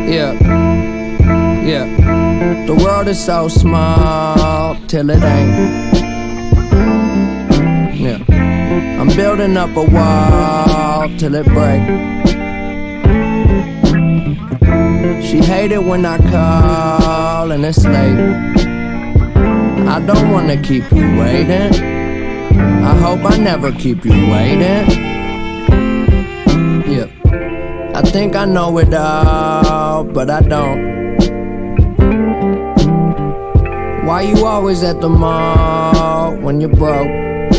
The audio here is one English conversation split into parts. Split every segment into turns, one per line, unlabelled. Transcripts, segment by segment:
Yeah, yeah. The world is so small till it ain't. Yeah, I'm building up a wall till it break. She hate it when I call and it's late. I don't wanna keep you waiting. I hope I never keep you waiting. Yeah, I think I know it all, but I don't. Why you always at the mall when you're broke?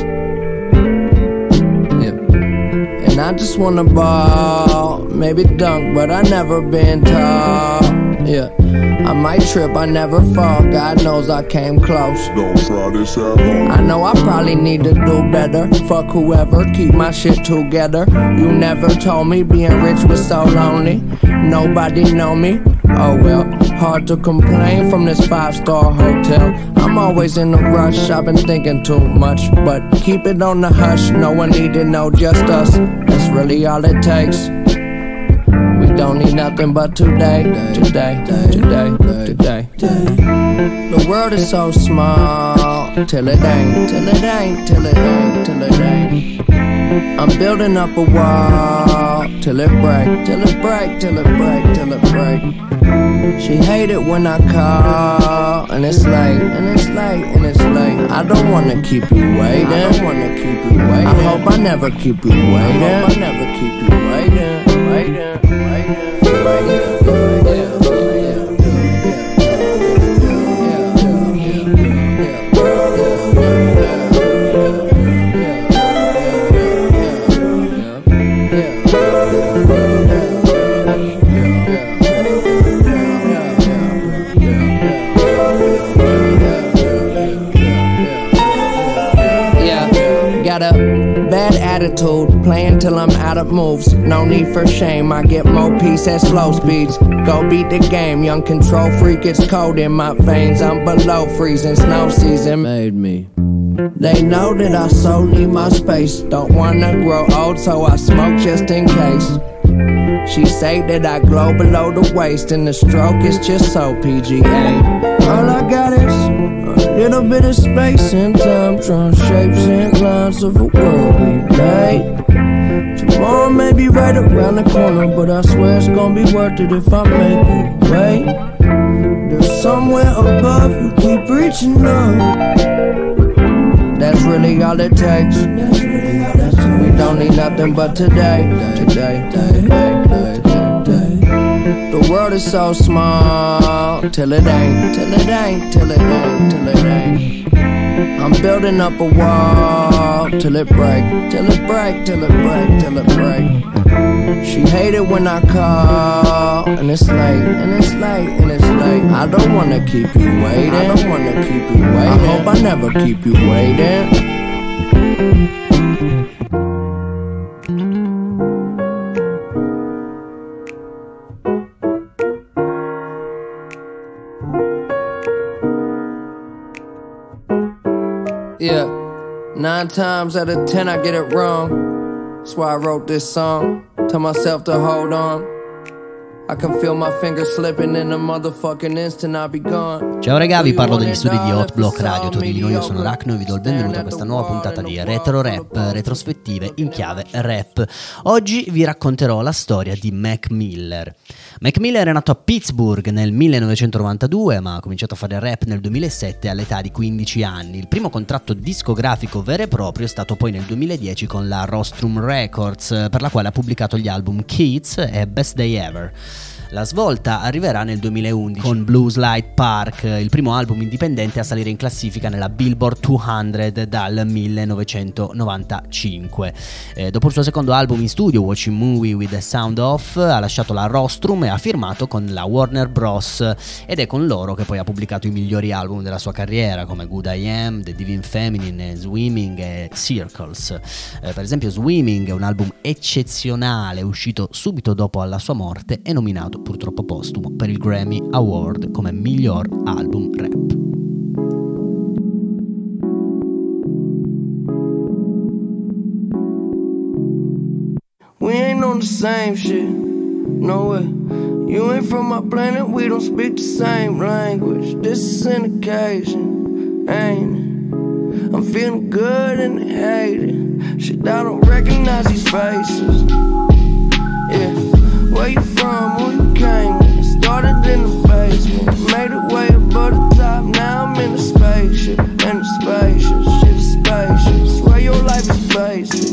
Yeah, and I just wanna ball, maybe dunk, but I never been tall. Yeah, I might trip, I never fall. God knows I came close.
Don't try this at home.
I know I probably need to do better. Fuck whoever, keep my shit together. You never told me being rich was so lonely. Nobody know me. Oh well, hard to complain from this 5-star hotel. I'm always in a rush, I've been thinking too much. But keep it on the hush, no one need to know, just us. That's really all it takes. We don't need nothing but today, today, today, today. The world is so small, till it ain't, till it ain't, till it ain't, till it ain't. I'm building up a wall, till it break, till it break, till it break, till it break. She hate it when I call, and it's late, and it's late, and it's late. I don't wanna keep you waiting, I don't wanna keep you waiting. I hope I never keep you waiting, I hope I never keep you waiting, waiting, waiting, waiting. Attitude, playing till I'm out of moves. No need for shame, I get more peace at slow speeds. Go beat the game, young control freak, it's cold in my veins. I'm below freezing, snow season made me. They know that I so need my space. Don't wanna grow old, so I smoke just in case. She say that I glow below the waist, and the stroke is just so PGA. All I got is a little bit of space and time, drawing shapes and lines of a world we made. Tomorrow may be right around the corner, but I swear it's gonna be worth it if I make it wait. There's somewhere above, you keep reaching up. That's really all it takes. That's really all it takes. We don't need nothing but today, today, today. The world is so small, till it ain't, till it ain't, till it ain't, till it ain't. I'm building up a wall, till it break, till it break, till it break, till it break. She hate it when I call, and it's late, and it's late, and it's late. I don't wanna keep you waiting, I don't wanna keep you waiting. I hope I never keep you waiting. Yeah, 9 times out of 10 I get it wrong. That's why I wrote this song. Tell myself to hold on. I can feel my fingers slipping in a motherfucking instant I'll be gone.
Ciao raga, vi parlo dagli studi di Hot Block Radio Torino. Io sono Rachno e vi do il benvenuto a questa nuova puntata di Retro Rap, retrospettive in chiave rap. Oggi vi racconterò la storia di Mac Miller. Mac Miller è nato a Pittsburgh nel 1992, ma ha cominciato a fare rap nel 2007 all'età di 15 anni. Il primo contratto discografico vero e proprio è stato poi nel 2010 con la Rostrum Records, per la quale ha pubblicato gli album Kids e Best Day Ever. La svolta arriverà nel 2011 con Blues Light Park, il primo album indipendente a salire in classifica nella Billboard 200 dal 1995. Dopo il suo secondo album in studio, Watching Movie with the Sound Off, ha lasciato la Rostrum e ha firmato con la Warner Bros. Ed è con loro che poi ha pubblicato i migliori album della sua carriera, come Good I Am, The Divine Feminine, Swimming e Circles. Per esempio Swimming è un album eccezionale, uscito subito dopo la sua morte e nominato purtroppo postumo per il Grammy Award come miglior album rap.
We ain't on the same shit. no way. You ain't from my planet, we don't speak the same language. This is an occasion, ain't it? I'm feeling good and hated. Shit, I don't recognize these faces. Yeah, where you from, who you came with? Started in the basement, made it way above the top. Now I'm in a spaceship, and the spacious, shit is spacious. Swear your life is basic.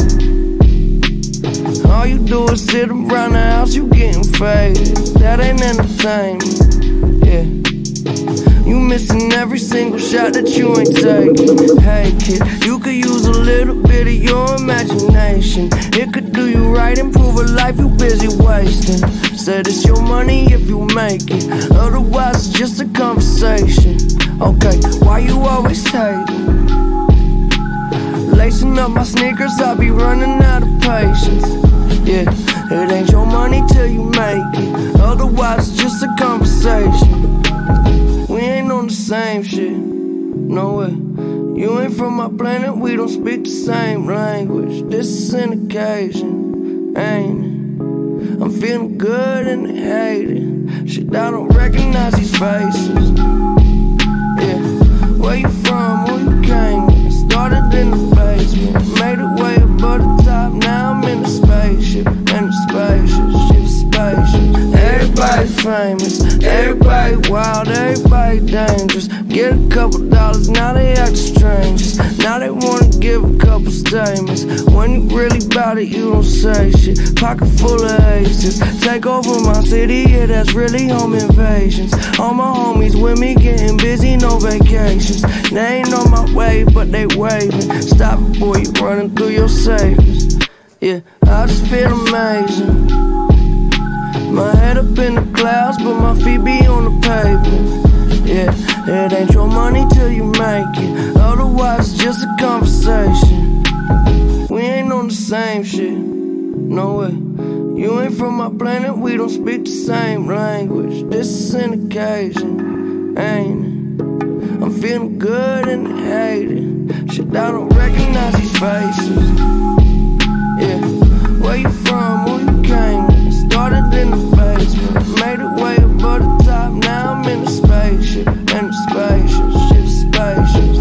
All you do is sit around the house, you getting faded. That ain't entertainment, yeah. You missing every single shot that you ain't taking. Hey kid, you could use a little bit of your imagination. It could do you right, improve a life you busy wasting. Said it's your money if you make it, otherwise it's just a conversation. Okay, why you always hating? Lacing up my sneakers, I be running out of patience. Yeah, it ain't your money till you make it, otherwise it's just a conversation. We ain't on the same shit, no way. You ain't from my planet, we don't speak the same language. This is an occasion, ain't it? I'm feeling good and hated. Shit, I don't recognize these faces. Yeah, where you from, who you came with? Started in the basement, made it way above the top. Now I'm in a spaceship, and the spacious, shit is spacious. Everybody famous, everybody wild, everybody dangerous. Get a couple dollars, now they act strangers. Now they wanna give a couple statements. When you really bout it, you don't say shit. Pocket full of aces, take over my city, yeah, that's really home invasions. All my homies with me getting busy, no vacations. They ain't on my way, but they waving. Stop it, boy, you running through your savings. Yeah, I just feel amazing. My head up in the clouds, but my feet be on the pavement. Yeah, it ain't your money till you make it, otherwise it's just a conversation. We ain't on the same shit, no way. You ain't from my planet, we don't speak the same language. This is an occasion, ain't it? I'm feeling good and hated. Shit, I don't recognize these faces. Yeah, where you from, who you came with? Started in the basement, made it way above the top. Now I'm in a spaceship, and the spacious, shit is spacious.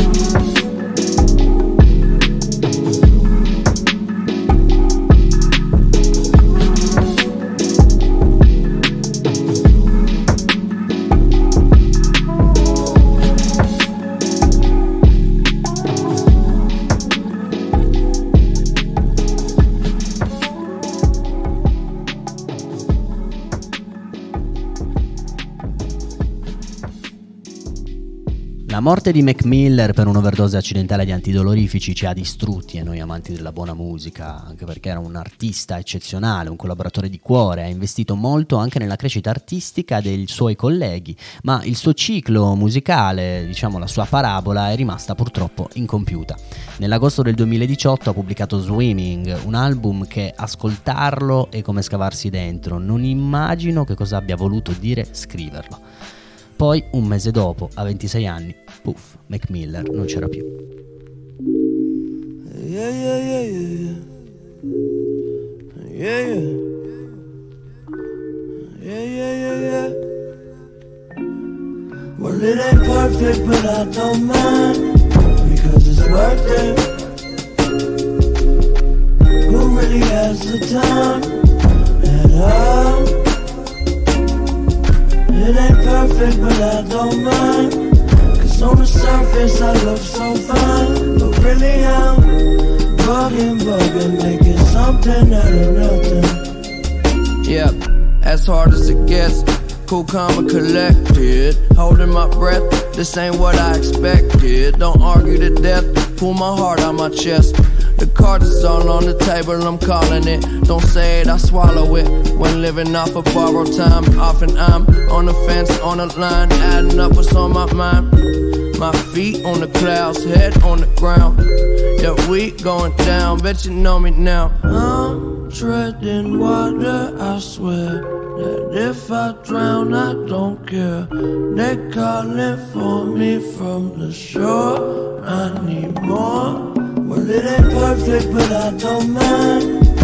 La morte di Mac Miller per un'overdose accidentale di antidolorifici ci ha distrutti e noi amanti della buona musica, anche perché era un artista eccezionale, un collaboratore di cuore, ha investito molto anche nella crescita artistica dei suoi colleghi, ma il suo ciclo musicale, diciamo la sua parabola, è rimasta purtroppo incompiuta. Nell'agosto del 2018 ha pubblicato Swimming, un album che ascoltarlo è come scavarsi dentro, non immagino che cosa abbia voluto dire scriverlo. Poi, un mese dopo, a 26 anni, puff, Mac Miller non c'era più.
Yeah, yeah, yeah, yeah. Yeah, yeah. Yeah, yeah, yeah, yeah. Well, it ain't perfect, but I don't mind, because it's worth it. Who really has the time at all? It ain't perfect, but I don't mind, cause on the surface I look so fine, but really I'm bugging, making something out of nothing. Yeah, as hard as it gets, cool, calm and collected, holding my breath, this ain't what I expected. Don't argue to death, pull my heart out my chest. The cards is all on the table, I'm calling it. Don't say it, I swallow it. When living off of borrowed time, often I'm on the fence, on the line, adding up what's on my mind. My feet on the clouds, head on the ground. Yeah, we going down, bet you know me now. I'm treading water, I swear that if I drown, I don't care. They calling for me from the shore, I need more. Well, it ain't perfect, but I don't mind,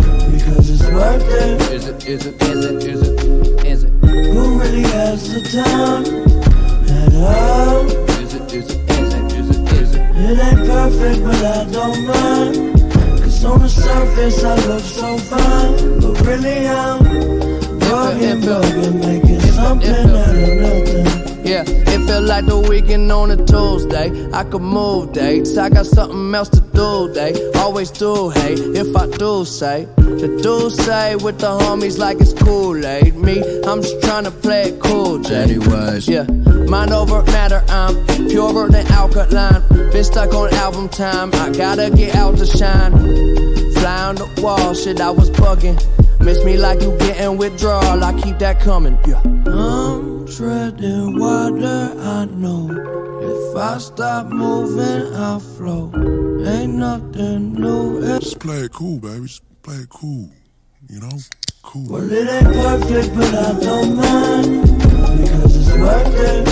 because it's worth it. Is it, is it, is it, is it, is it? Who really has the time at all? Is it, is it, is it, is it, is it? It ain't perfect, but I don't mind. Cause on the surface I look so fine, but really I'm bugging, making something out of nothing. Yeah, it feel like the weekend on a Tuesday. I could move dates, I got something else to do, they always do, hey, if I do say. The dudes say with the homies like it's Kool-Aid. Me, I'm just trying to play it cool, J. Anyways, yeah, mind over matter, I'm purer than alkaline. Been stuck on album time, I gotta get out to shine. Fly on the wall, shit, I was bugging. Miss me like you getting withdrawal, I keep that coming, yeah. I'm treading water, I know. If I stop moving, I'll float. Ain't nothing new.
Just play it cool, baby. Just play it cool. You know? Cool.
Well, it ain't perfect, but I don't mind. Because it's worth it.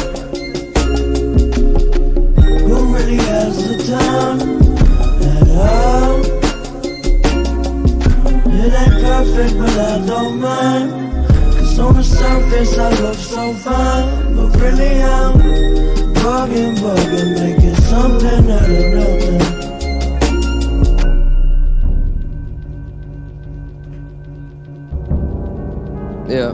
Who really has the time at all? It ain't perfect, but I don't mind. Cause on the surface I look so fine, but really I'm bugging, making something out of nothing. Yeah.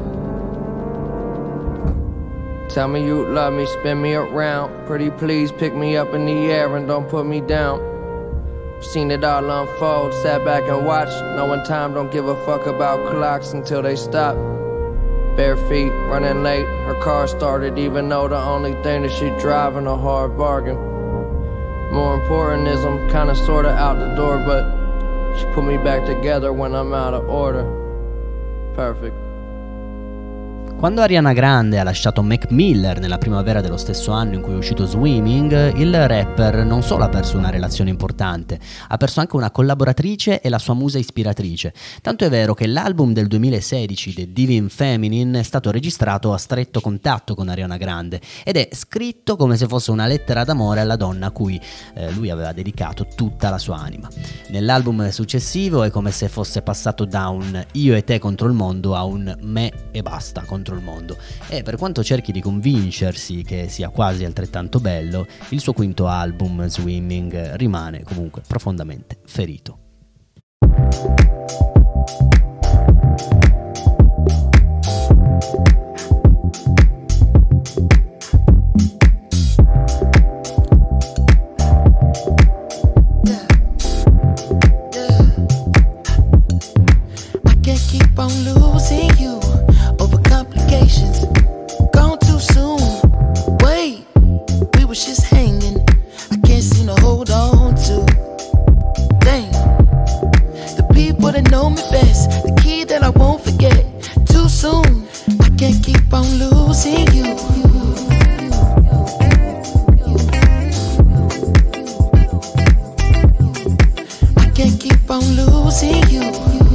Tell me you love me, spin me around. Pretty please pick me up in the air and don't put me down. Seen it all unfold, sat back and watched. Knowing time don't give a fuck about clocks until they stop. Bare feet, running late, her car started even though the only thing that she driving a hard bargain. More important is I'm kinda sorta out the door, but she put me back together when I'm out of order. Perfect.
Quando Ariana Grande ha lasciato Mac Miller nella primavera dello stesso anno in cui è uscito Swimming, il rapper non solo ha perso una relazione importante, ha perso anche una collaboratrice e la sua musa ispiratrice. Tanto è vero che l'album del 2016, The Divine Feminine, è stato registrato a stretto contatto con Ariana Grande ed è scritto come se fosse una lettera d'amore alla donna a cui lui aveva dedicato tutta la sua anima. Nell'album successivo è come se fosse passato da un io e te contro il mondo a un me e basta contro il mondo, e per quanto cerchi di convincersi che sia quasi altrettanto bello, il suo quinto album Swimming rimane comunque profondamente ferito.
Gone too soon. Wait, we was just hanging. I can't seem to hold on to. Dang, the people that know me best, the key that I won't forget. Too soon, I can't keep on losing you. I can't keep on losing you.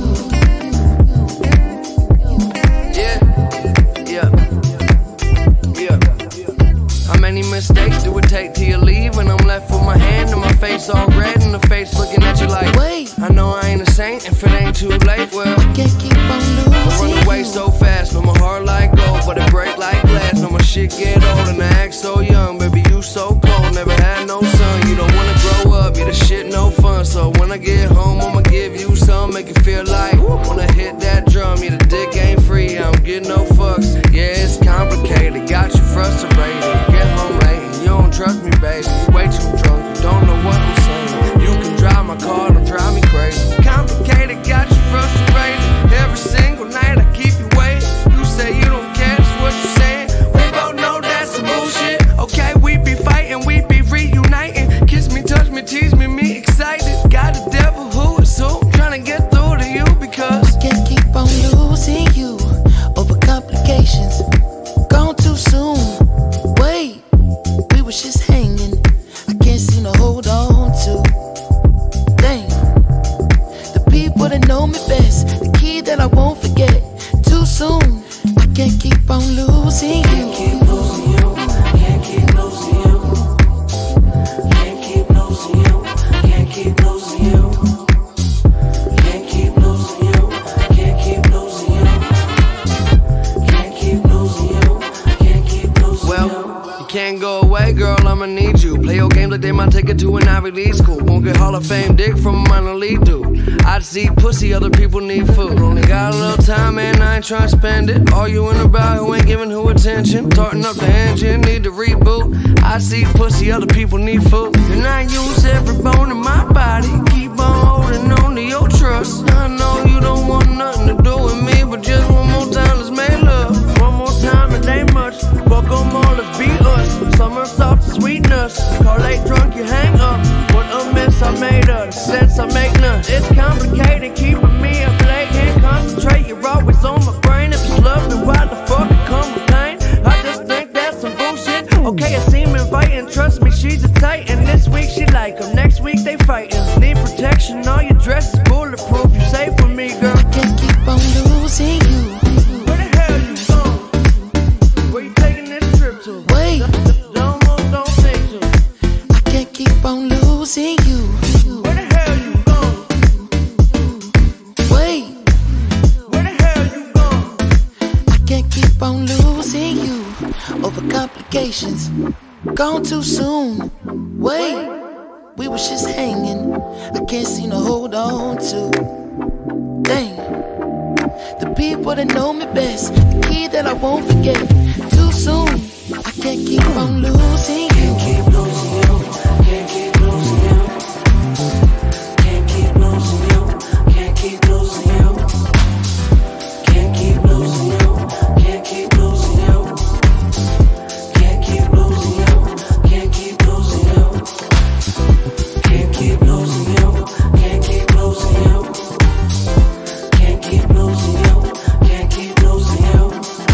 Mistakes do it take till you leave, and I'm left with my hand and my face all red and the face looking at you like,
wait,
I know I ain't a saint if it ain't too late. Well,
I can't keep on losing.
I run away so fast, no my heart like gold, but it break like glass. No my shit get old and I act so young, baby you so cold, never had no son. You don't wanna grow up, yeah the shit no fun. So when I get home I'ma give you some, make it feel like wanna hit that drum. Yeah the dick ain't free, I don't get no fucks. Yeah it's complicated, got you frustrated. Get home late and you don't trust me, baby. You way too drunk, you don't know what I'm saying. You can drive my car, don't drive me crazy. Complicated, got you frustrated. Every single night I keep you waiting. You say you don't care, that's what you saying. We both know that's some bullshit. Okay, we be fighting, we be reuniting. Kiss me, touch me, tease me, me excited. Got a devil who is who, trying to get through to you because
I can't keep on losing you over complications. Gone too soon. Wait, we was just hanging. I can't seem to hold on to. Dang, the people that know me best, the key that I won't forget. Too soon, I can't keep on losing you.
Can't keep losing you. Can't keep losing you. Can't keep losing you. Can't keep losing you. Can't keep losing you. girl, I'ma need you. Play your game like they might take it to an Ivy League school. Won't get Hall of Fame dick from a minor league dude. I see pussy, other people need food. Only got a little time, man, I ain't tryna spend it. Arguing about who ain't giving who attention. Tarting up the engine, need to reboot. I see pussy, other people need food. And I use every bone in my body. Keep on holding on to your trust. I know you don't want nothing to do with me, but just one more time, let's make love. One more time, it ain't much. Fuck 'em all, let's be us. Summer soft sweetness. Call late drunk, you hang up. What a mess I made of, the sense I make none. It's complicated, keeping me up late. Can't concentrate, you're always on my brain. If it's love, then why the fuck it come with pain? I just think that's some bullshit. Okay, it seem inviting, trust me, she's a titan. This week she like 'em, next week they fighting. Need protection, all your dress is bulletproof. You safe with me, girl.
I can't keep on losing you.
Where the hell you going? Where you taking this trip to?
Wait,
Don't think to.
I can't keep on losing you.
Where the hell you going?
Wait,
Where the hell you going?
I can't keep on losing you over complications. Gone too soon. Wait, we was just hanging. I can't seem to hold on to. Dang, the people that know me best, the key that I won't forget. Too soon, I can't keep on losing you.
Can't keep losing you. Can't keep losing you. Can't keep losing you. Can't keep losing you. Can't keep losing you. Can't keep losing you. Can't keep losing you. Can't keep losing you. Can't keep losing you. Can't keep losing you. Can't keep losing you. Can't keep losing you.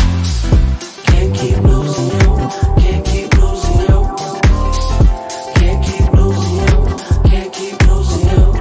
Can't keep losing you. Can't keep losing you. Can't keep losing you. Can't keep losing you.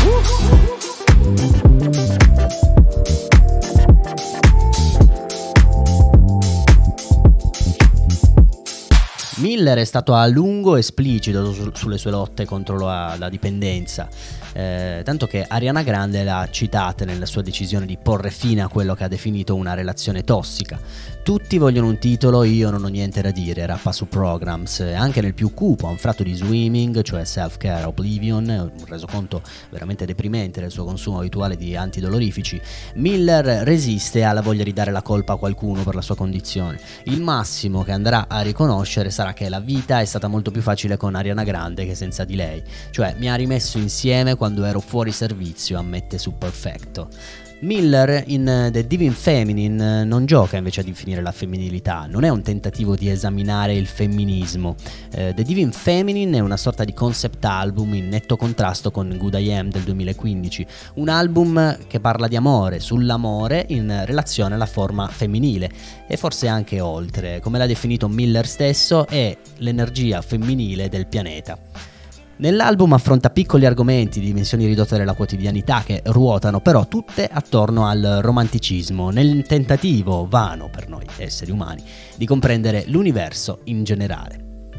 Miller è stato a lungo esplicito sulle sue lotte contro la dipendenza, tanto che Ariana Grande l'ha citata nella sua decisione di porre fine a quello che ha definito una relazione tossica. Tutti vogliono un titolo, io non ho niente da dire, rappa su Programs. Anche nel più cupo, un fratto di Swimming, cioè Self Care Oblivion, un resoconto veramente deprimente del suo consumo abituale di antidolorifici. Miller resiste alla voglia di dare la colpa a qualcuno per la sua condizione. Il massimo che andrà a riconoscere sarà che la vita è stata molto più facile con Ariana Grande che senza di lei, cioè mi ha rimesso insieme quando ero fuori servizio, ammette su Perfecto. Miller in The Divine Feminine non gioca invece a definire la femminilità, non è un tentativo di esaminare il femminismo. The Divine Feminine è una sorta di concept album in netto contrasto con Good I Am del 2015, un album che parla di amore, sull'amore in relazione alla forma femminile e forse anche oltre, come l'ha definito Miller stesso, è l'energia femminile del pianeta. Nell'album affronta piccoli argomenti di dimensioni ridotte della quotidianità che ruotano però tutte attorno al romanticismo, nel tentativo vano per noi esseri umani di comprendere l'universo in generale.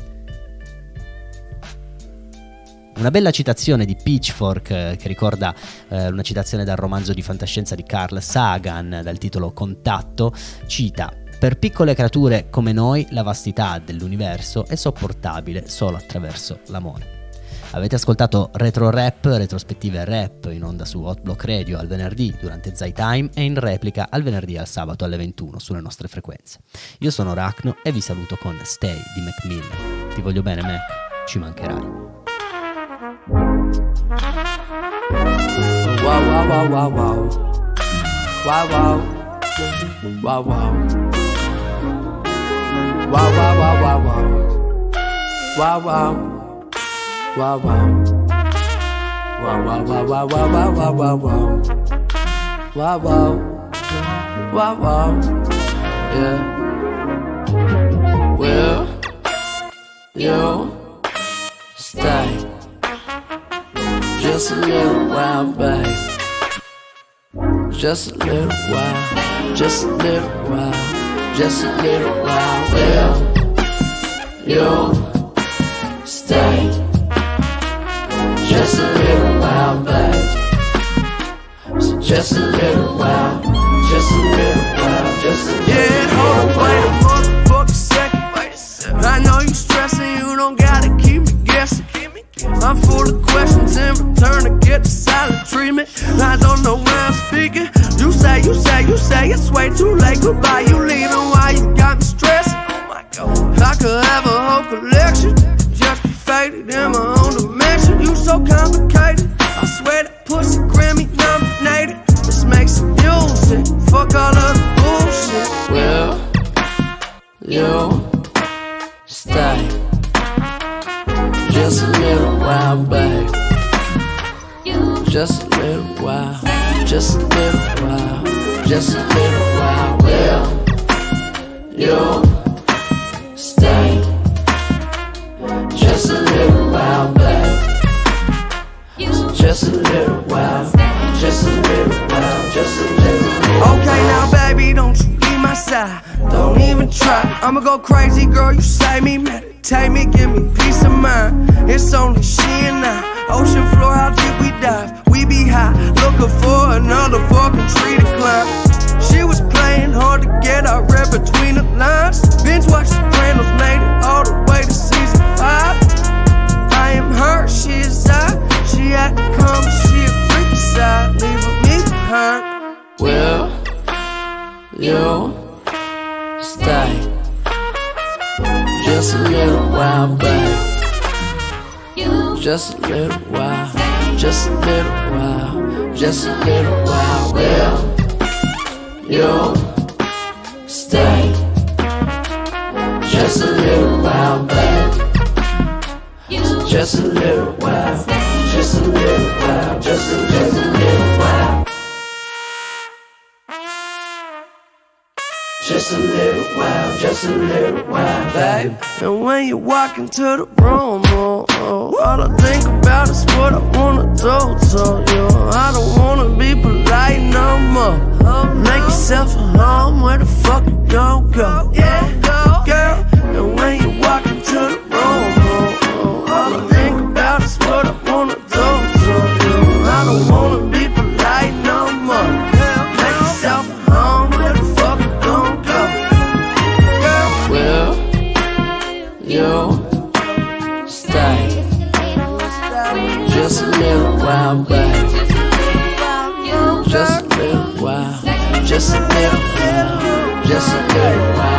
Una bella citazione di Pitchfork che ricorda una citazione dal romanzo di fantascienza di Carl Sagan dal titolo Contatto, cita: per piccole creature come noi la vastità dell'universo è sopportabile solo attraverso l'amore. Avete ascoltato Retro Rap, retrospettive rap in onda su Hot Block Radio al venerdì durante Zai Time e in replica al venerdì e al sabato alle 21 sulle nostre frequenze. Io sono Rachno e vi saluto con Stay di Mac Miller. Ti voglio bene, Mac, ci mancherai.
Wow, wow, wow, wow, wow. Wow, wow. Wow, wow. Wow, wow, wow, wow, wow. Wow, wow. Wow, wow. Wow, wow, wow, wow, wow, wow, wow, wow. Wow, wow. Wow, wow. Yeah. Will you stay just a little while, babe? Just a little while, just a little while, just a little while. Will you stay just a little while, babe? So just a little while, just a little while, just a little while. Yeah, hold on, wait a motherfucking second. I know you stressing, you don't Created in my own dimension. You so complicated. I swear that pussy Grammy nominated. Let's make some music. Fuck all of the bullshit. Will you stay just a little while, babe? Just a little while. Just a little while. Just a little while. Will you stay just a little while, babe? Just a little while. Just a little while. Just a little while. Okay, now baby, don't you leave my side. Don't even try. I'ma go crazy, girl. You save me, meditate me, give me peace of mind. It's only she and I. Ocean floor, how deep we dive? We be high, looking for another fucking tree to climb. She was playing hard to get, I read between the lines. Binge watched Sopranos, made it all the way to season 5. I am her, she is I. She had to come, she a freaky side, leaving me behind. Will you stay just a little while, babe? Just a little while, just a little while, just a little while. Will you stay just a little while, babe? Just a little while, just a little while, just a little while. Just a little while, just a little while, babe. And when you walk into the room, all I think about is what I wanna do to you. I don't wanna be polite no more. Make yourself a home, where the fuck you gon' go? Yeah, girl. And when you walk into the room, all I think about is what I wanna do to you. I don't wanna be polite no more. Make yourself a home, where the fuck you gon' go? Girl, will you stay just a little while, babe? Just a little while, just a little while, just a little while.